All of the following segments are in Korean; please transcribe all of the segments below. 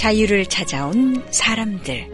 자유를 찾아온 사람들.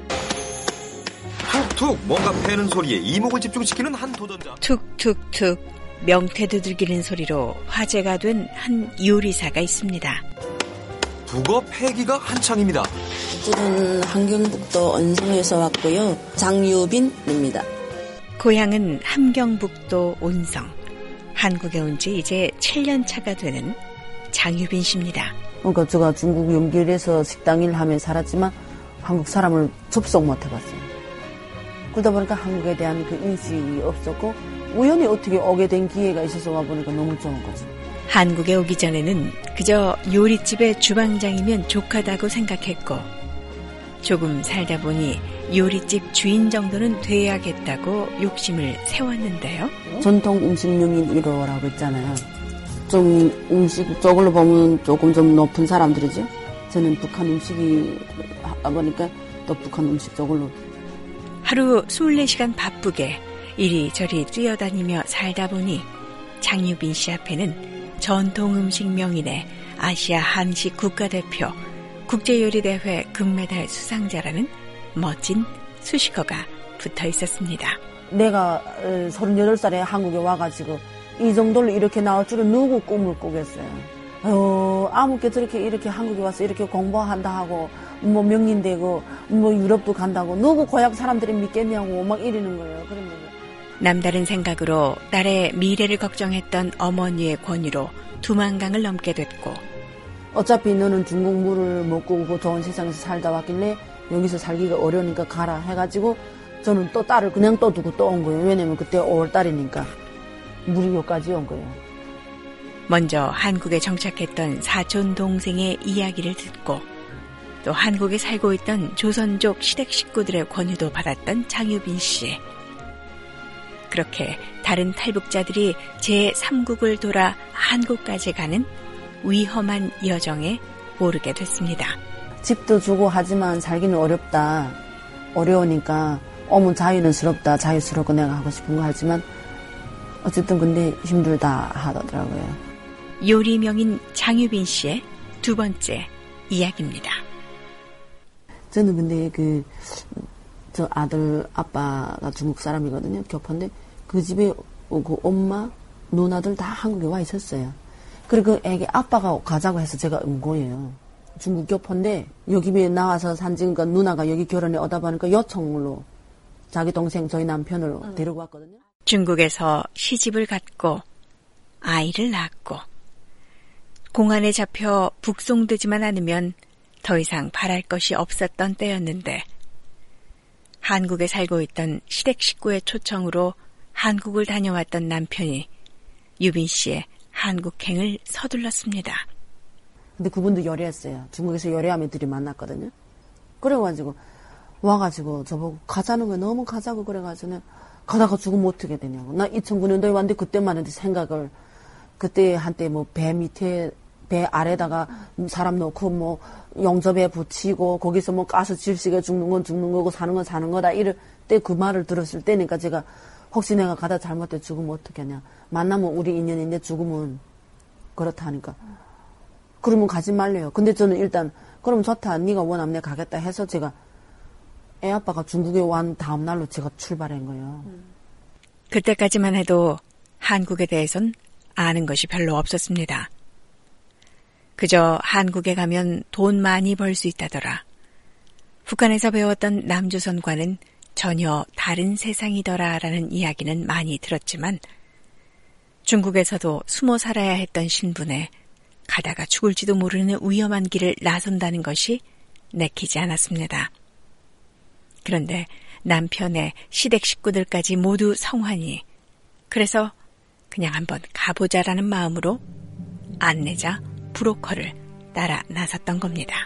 툭툭 뭔가 패는 소리에 이목을 집중시키는 한 도전자. 툭툭툭 명태 두들기는 소리로 화제가 된 한 요리사가 있습니다. 북어 패기가 한창입니다. 저는 함경북도 언성에서 왔고요. 장유빈입니다. 고향은 함경북도 온성. 한국에 온 지 이제 7년 차가 되는 장유빈 씨입니다. 그러니까 제가 중국 연길에서 식당 일 하며 살았지만 한국 사람을 접속 못 해봤어요. 그러다 보니까 한국에 대한 그 인식이 없었고 우연히 어떻게 오게 된 기회가 있어서 와보니까 너무 좋은 거죠. 한국에 오기 전에는 그저 요리집의 주방장이면 족하다고 생각했고 조금 살다 보니 요리집 주인 정도는 돼야겠다고 욕심을 세웠는데요. 전통 음식 명인 1호라고 있잖아요. 좀 음식 쪽으로 보면 조금 좀 높은 사람들이죠. 저는 북한 음식이 하다 보니까 또 북한 음식 쪽으로. 하루 24시간 바쁘게 이리저리 뛰어다니며 살다 보니 장유빈 씨 앞에는 전통 음식 명인의 아시아 한식 국가대표 국제요리대회 금메달 수상자라는 멋진 수식어가 붙어 있었습니다. 내가 38살에 한국에 와가지고 이 정도로 이렇게 나올 줄은 누구 꿈을 꾸겠어요. 아무게 저렇게 이렇게 한국에 와서 이렇게 공부한다 하고 뭐 명인되고 뭐 유럽도 간다고 누구 고향 사람들이 믿겠냐고 막 이러는 거예요. 그러면 남다른 생각으로 딸의 미래를 걱정했던 어머니의 권유로 두만강을 넘게 됐고 어차피 너는 중국 물을 먹고 좋은 세상에서 살다 왔길래 여기서 살기가 어려우니까 가라 해가지고 저는 또 딸을 그냥 또 두고 또 온 거예요. 왜냐면 그때 5월달이니까 물이 여기까지 온 거예요. 먼저 한국에 정착했던 사촌 동생의 이야기를 듣고 또 한국에 살고 있던 조선족 시댁 식구들의 권유도 받았던 장유빈 씨. 그렇게 다른 탈북자들이 제3국을 돌아 한국까지 가는 위험한 여정에 오르게 됐습니다. 집도 주고 하지만 살기는 어렵다. 어려우니까 오면 자유스럽다. 자유스럽고 내가 하고 싶은 거 하지만 어쨌든 근데 힘들다 하더라고요. 요리명인 장유빈 씨의 두 번째 이야기입니다. 저는 근데 저 아들 아빠가 중국 사람이거든요. 교포인데 그 집에 그 엄마 누나들 다 한국에 와 있었어요. 그리고 그 애기 아빠가 가자고 해서 제가 온 거예요. 중국 교포인데 여기 나와서 산지니까 누나가 여기 결혼에 오다 보니까 요청으로 자기 동생 저희 남편을 데리고 왔거든요. 중국에서 시집을 갔고 아이를 낳았고 공안에 잡혀 북송되지만 않으면 더 이상 바랄 것이 없었던 때였는데 한국에 살고 있던 시댁 식구의 초청으로 한국을 다녀왔던 남편이 유빈 씨의 한국행을 서둘렀습니다. 근데 그분도 요리했어요. 중국에서 요리하면 애들이 만났거든요. 그래가지고 와가지고 저보고 가자는 거예요. 너무 가자고 그래가지고 가다가 죽으면 어떻게 되냐고. 나 2009년도에 왔는데 그때만 해도 생각을 그때 한때 뭐 배 밑에 배 아래다가 사람 넣고 뭐 용접에 붙이고 거기서 뭐 가스 질식에 죽는 건 죽는 거고 사는 건 사는 거다 이럴 때 그 말을 들었을 때니까 제가 혹시 내가 가다 잘못돼 죽으면 어떡하냐. 만나면 우리 인연인데 죽으면 그렇다 하니까 그러면 가지 말래요. 근데 저는 일단 그럼 좋다. 네가 원하면 내가 가겠다 해서 제가 애 아빠가 중국에 온 다음 날로 제가 출발한 거예요. 그때까지만 해도 한국에 대해선 아는 것이 별로 없었습니다. 그저 한국에 가면 돈 많이 벌 수 있다더라. 북한에서 배웠던 남조선과는 전혀 다른 세상이더라라는 이야기는 많이 들었지만 중국에서도 숨어 살아야 했던 신분에 가다가 죽을지도 모르는 위험한 길을 나선다는 것이 내키지 않았습니다. 그런데 남편의 시댁 식구들까지 모두 성환이 그래서 그냥 한번 가보자라는 마음으로 안내자 브로커를 따라 나섰던 겁니다.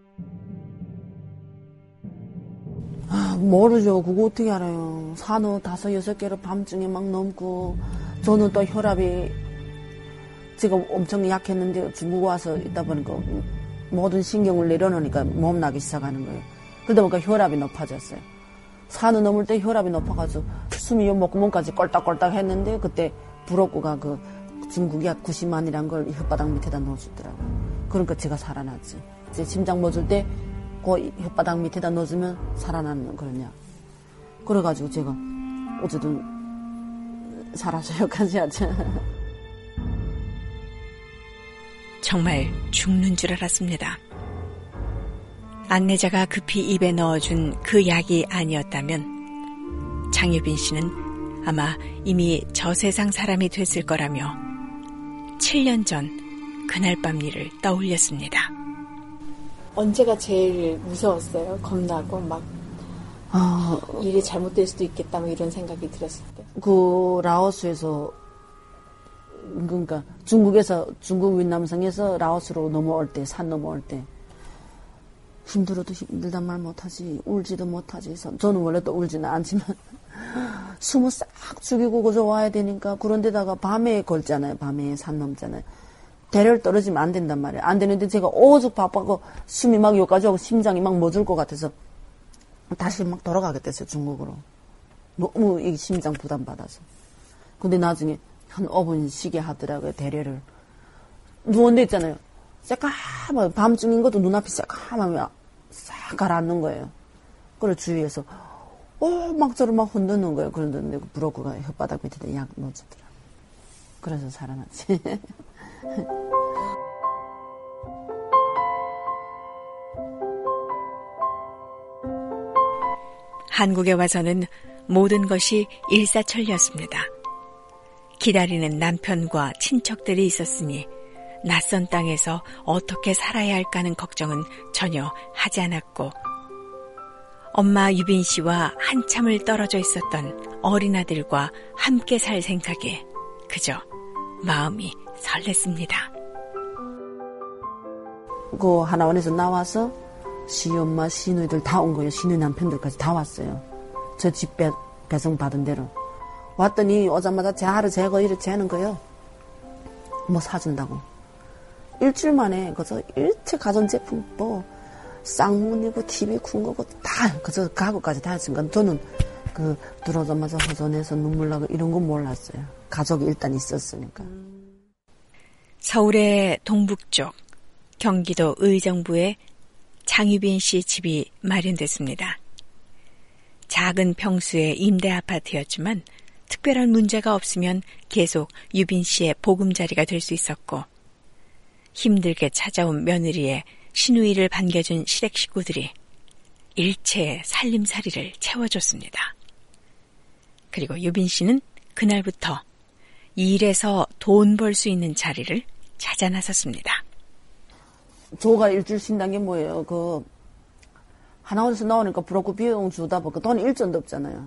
모르죠. 그거 어떻게 알아요. 산후 5, 6개를 밤중에 막 넘고 저는 또 혈압이 제가 엄청 약했는데 중국 와서 있다 보니까 모든 신경을 내려놓으니까 몸 나기 시작하는 거예요. 그러다 보니까 혈압이 높아졌어요. 산을 넘을 때 혈압이 높아가지고 숨이 목구멍까지 꼴딱꼴딱 했는데 그때 브로커가 그 중국 약 90만이란 걸 혓바닥 밑에다 넣어주더라고요. 그러니까 제가 살아났지. 제 심장 멎을 때 그 혓바닥 밑에다 넣어주면 살아나는 그런 약. 그래가지고 제가 어쨌든 살아서 여기까지 하죠. 정말 죽는 줄 알았습니다. 안내자가 급히 입에 넣어준 그 약이 아니었다면 장유빈 씨는 아마 이미 저 세상 사람이 됐을 거라며 7년 전 그날 밤 일을 떠올렸습니다. 언제가 제일 무서웠어요? 겁나고 막 일이 잘못될 수도 있겠다 뭐 이런 생각이 들었을 때. 그 라오스에서 그러니까 중국 윈남성에서 라오스로 넘어올 때, 산 넘어올 때 힘들어도 힘들단 말 못하지, 울지도 못하지. 저는 원래 또 울지는 않지만 숨을 싹 죽이고 그저 와야 되니까. 그런데다가 밤에 걸잖아요. 밤에 산 넘잖아요. 대를 떨어지면 안 된단 말이에요. 안 되는데 제가 오죽 바빠고 숨이 막 여기까지 오고 심장이 막 멎을 것 같아서 다시 막 돌아가게 됐어요. 중국으로. 너무 이 심장 부담 받아서. 근데 나중에 한 5분 쉬게 하더라고요. 대례를. 누웠는데 있잖아요. 새까만 밤중인 것도 눈앞이 새까만 싹 가라앉는 거예요. 그걸 주위에서 막 저를 막 흔드는 거예요. 그런데 그 브로커가 혓바닥 밑에다 약 넣어주더라고요. 그래서 살아났지. 한국에 와서는 모든 것이 일사천리였습니다. 기다리는 남편과 친척들이 있었으니 낯선 땅에서 어떻게 살아야 할까는 걱정은 전혀 하지 않았고, 엄마 유빈 씨와 한참을 떨어져 있었던 어린아들과 함께 살 생각에 그저 마음이 설렜습니다. 그 하나원에서 나와서 시엄마, 시누이들 다 온 거예요. 시누이 남편들까지 다 왔어요. 저 집 배송 받은 대로. 왔더니 오자마자 재하루 재고 이렇게 재는 거예요. 뭐 사준다고. 일주일 만에 그저 일체 가전제품 뭐 쌍문이고 TV 쿵거고 다 그저 가구까지 다 했으니까 저는 그 들어오자마자 허전해서 눈물 나고 이런 건 몰랐어요. 가족이 일단 있었으니까. 서울의 동북쪽 경기도 의정부에 장유빈 씨 집이 마련됐습니다. 작은 평수의 임대 아파트였지만 특별한 문제가 없으면 계속 유빈 씨의 보금자리가 될 수 있었고, 힘들게 찾아온 며느리의 시누이를 반겨준 시댁 식구들이 일체의 살림살이를 채워줬습니다. 그리고 유빈 씨는 그날부터 일해서 돈 벌 수 있는 자리를 찾아 나섰습니다. 조가 일주일 쉰다는 게 뭐예요? 그 하나원에서 나오니까 부럽고 비용 주다 보니까 돈 일전도 없잖아요.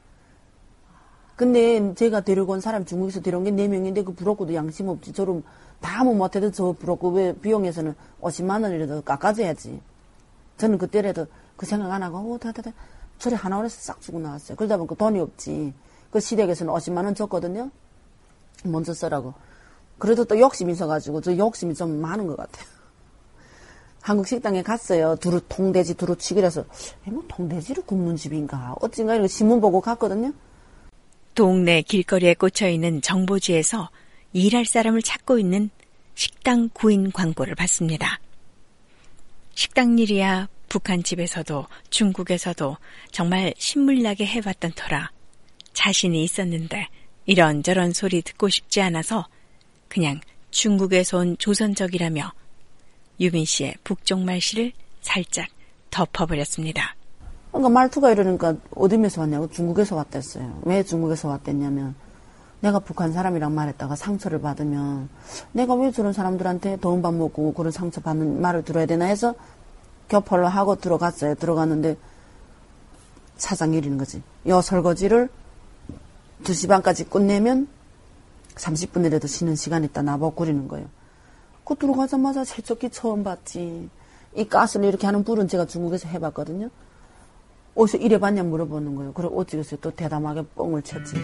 근데 제가 데리고 온 사람 중국에서 데려온 게 4명인데 그 부럽고도 양심 없지. 저를 다 뭐 못해도 저 부럽고 왜 비용에서는 50만 원이라도 깎아줘야지. 저는 그때라도 그 생각 안 하고 저리 하나원에서 싹 주고 나왔어요. 그러다 보니까 돈이 없지. 그 시댁에서는 50만 원 줬거든요. 먼저 쓰라고. 그래도 또 욕심이 있어가지고 저 욕심이 좀 많은 것 같아요. 한국 식당에 갔어요. 통돼지 두루치기라서 뭐 통돼지를 굽는 집인가 어찌인가 이렇게 신문 보고 갔거든요. 동네 길거리에 꽂혀있는 정보지에서 일할 사람을 찾고 있는 식당 구인 광고를 봤습니다. 식당 일이야 북한집에서도 중국에서도 정말 신물나게 해왔던 터라 자신이 있었는데 이런저런 소리 듣고 싶지 않아서 그냥 중국에서 온 조선적이라며 유빈 씨의 북쪽말씨를 살짝 덮어버렸습니다. 그러니까 말투가 이러니까 어디에서 왔냐고 중국에서 왔댔어요. 왜 중국에서 왔댔냐면 내가 북한 사람이랑 말했다가 상처를 받으면 내가 왜 저런 사람들한테 더운 밥 먹고 그런 상처 받는 말을 들어야 되나 해서 교포를 하고 들어갔어요. 들어갔는데 사장이 이러는 거지. 요 설거지를 2시 반까지 끝내면 30분이라도 쉬는 시간 있다 나보고 그러는 거예요. 그 들어가자마자 세척기 처음 봤지. 이 가스를 이렇게 하는 불은 제가 중국에서 해봤거든요. 어디서 일해봤냐 물어보는 거예요. 그래 어찌겠어요. 또 대담하게 뻥을 쳤지.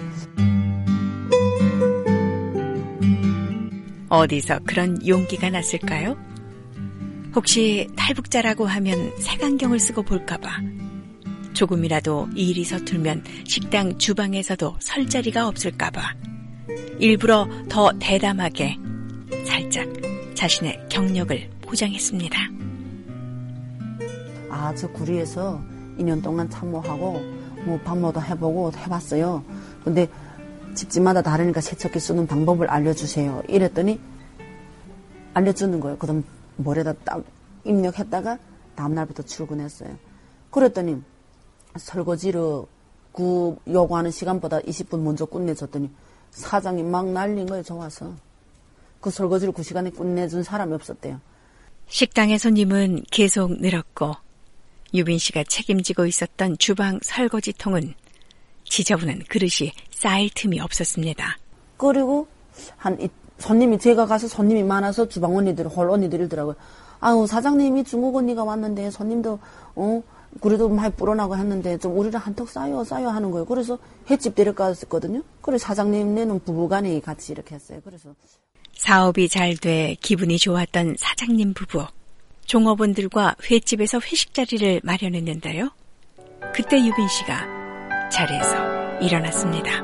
어디서 그런 용기가 났을까요? 혹시 탈북자라고 하면 색안경을 쓰고 볼까봐, 조금이라도 일이 서툴면 식당 주방에서도 설 자리가 없을까봐 일부러 더 대담하게 살짝 자신의 경력을 포장했습니다. 저 구리에서 2년 동안 참모하고 뭐 방모도 해보고 해봤어요. 근데 집집마다 다르니까 세척기 쓰는 방법을 알려주세요. 이랬더니 알려주는 거예요. 그다음 머리에다 딱 입력했다가 다음날부터 출근했어요. 그랬더니 설거지를 그 요구하는 시간보다 20분 먼저 끝내줬더니 사장이 막 날린 거예요. 좋아서. 그 설거지를 그 시간에 끝내준 사람이 없었대요. 식당의 손님은 계속 늘었고 유빈 씨가 책임지고 있었던 주방 설거지통은 지저분한 그릇이 쌓일 틈이 없었습니다. 그리고 손님이 제가 가서 손님이 많아서 주방 언니들 홀 언니들이더라고요. 아우 사장님이 중국 언니가 왔는데 손님도 그래도 많이 불어나고 했는데 좀 우리랑 한턱 싸요 하는 거예요. 그래서 횟집 데려갔었거든요. 그래서 사장님네는 부부간에 같이 이렇게 했어요. 그래서 사업이 잘 돼 기분이 좋았던 사장님 부부. 종업원들과 횟집에서 회식 자리를 마련했는데요. 그때 유빈 씨가 자리에서 일어났습니다.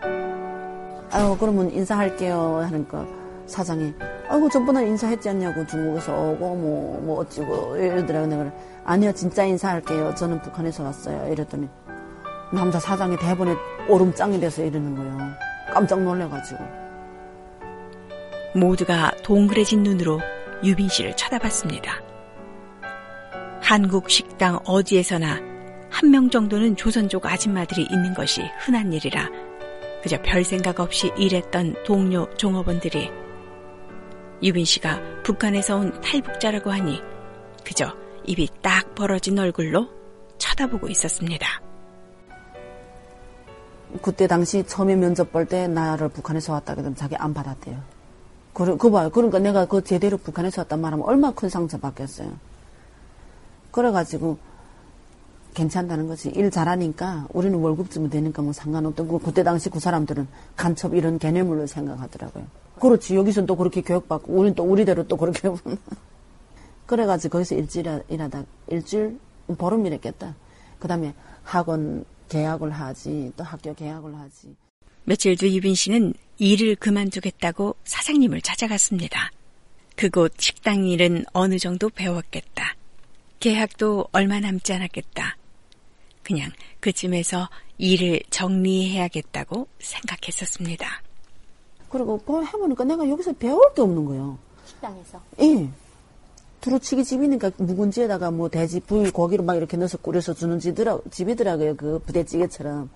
그러면 인사할게요 하니까 사장이 전번에 인사했지 않냐고 중국에서 오고 뭐 어찌고 이러더라고요. 내가 아니요 진짜 인사할게요. 저는 북한에서 왔어요. 이랬더니 남자 사장이 대본에 오름장이 돼서 이러는 거예요. 깜짝 놀래가지고. 모두가 동그래진 눈으로 유빈 씨를 쳐다봤습니다. 한국 식당 어디에서나 한 명 정도는 조선족 아줌마들이 있는 것이 흔한 일이라 그저 별 생각 없이 일했던 동료 종업원들이 유빈 씨가 북한에서 온 탈북자라고 하니 그저 입이 딱 벌어진 얼굴로 쳐다보고 있었습니다. 그때 당시 처음에 면접 볼 때 나를 북한에서 왔다 그러면 자기 안 받았대요. 그거 봐요. 그러니까 내가 그 제대로 북한에서 왔단 말하면 얼마나 큰 상처받겠어요. 그래가지고 괜찮다는 거지. 일 잘하니까 우리는 월급 주면 되니까 뭐 상관없던 그때 당시 그 사람들은 간첩 이런 개념으로 생각하더라고요. 그렇지. 여기서는 또 그렇게 교육받고 우리는 또 우리대로 또 그렇게 그래가지고 거기서 일주일 보름 일했겠다. 그 다음에 학원 계약을 하지 또 학교 계약을 하지. 며칠 뒤 유빈 씨는 일을 그만두겠다고 사장님을 찾아갔습니다. 그곳 식당 일은 어느 정도 배웠겠다. 계약도 얼마 남지 않았겠다. 그냥 그쯤에서 일을 정리해야겠다고 생각했었습니다. 그리고 그걸 해보니까 내가 여기서 배울 게 없는 거예요. 식당에서? 예. 두루치기 집이니까 묵은지에다가 뭐 돼지 부위 고기를 막 이렇게 넣어서 끓여서 주는 집이더라고요. 그 부대찌개처럼.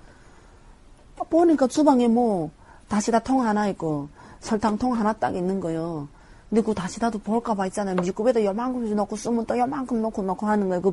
보니까 주방에 뭐 다시다통 하나 있고 설탕통 하나 딱 있는 거예요. 근데 그 다시다도 볼까봐 있잖아요. 미국에다 요만큼씩 넣고 쓰면 또 요만큼 넣고 하는 거예요. 그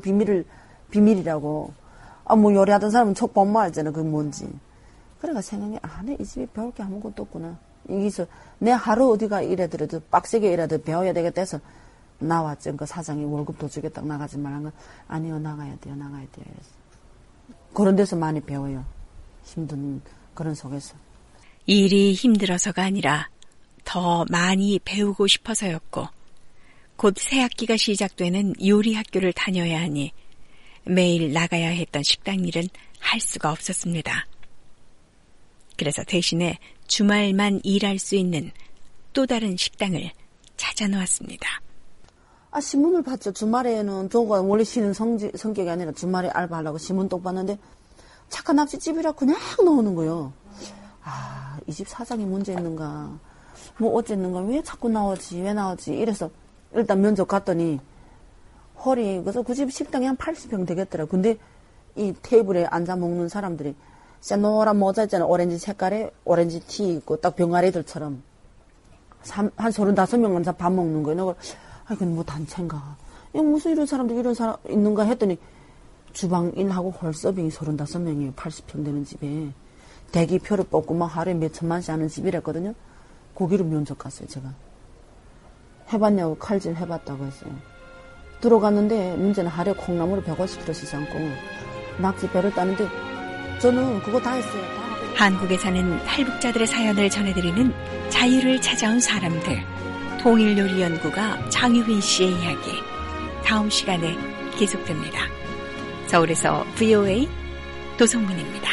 비밀이라고. 뭐 요리하던 사람은 척 보면 알잖아요. 그게 뭔지. 그래가 생각해, 내 이 집에 배울 게 아무것도 없구나. 여기서 내 하루 어디가 일하더라도 빡세게 일하도 배워야 되겠다 해서 나왔죠. 그 사장이 월급 더 주겠다고 나가지 말한 건 아니요, 나가야 돼요. 그래서. 그런 데서 많이 배워요. 힘든 그런 속에서. 일이 힘들어서가 아니라 더 많이 배우고 싶어서였고 곧 새학기가 시작되는 요리 학교를 다녀야 하니 매일 나가야 했던 식당 일은 할 수가 없었습니다. 그래서 대신에 주말만 일할 수 있는 또 다른 식당을 찾아놓았습니다. 신문을 봤죠. 주말에는 저가 원래 쉬는 성격이 아니라 주말에 알바하려고 신문 똑 봤는데 착한 낙지집이라 그냥 나오는 거예요. 이 집 사장이 문제 있는가 뭐 어쨌는가 왜 자꾸 나오지 이래서 일단 면접 갔더니 홀이 그래서 그 집 식당이 한 80평 되겠더라. 근데 이 테이블에 앉아 먹는 사람들이 진짜 노란 모자 있잖아. 오렌지 색깔에 오렌지 티 입고 딱 병아리들처럼 한 35명 앉아 밥 먹는 거예요. 이건 뭐 단체인가? 무슨 이런 사람 있는가 했더니 주방 일하고 홀 서빙이 35명이에요. 80평 되는 집에. 대기표를 뽑고 막 하루에 몇 천만씩 하는 집이랬거든요. 거기로 면접 갔어요, 제가. 해봤냐고 칼질 해봤다고 했어요. 들어갔는데 문제는 하루에 콩나물을 150kg씩 삶고 낙지 배를 따는데 저는 그거 다 했어요. 한국에 사는 탈북자들의 사연을 전해드리는 자유를 찾아온 사람들. 통일요리연구가 장유빈 씨의 이야기. 다음 시간에 계속됩니다. 서울에서 VOA 도성문입니다.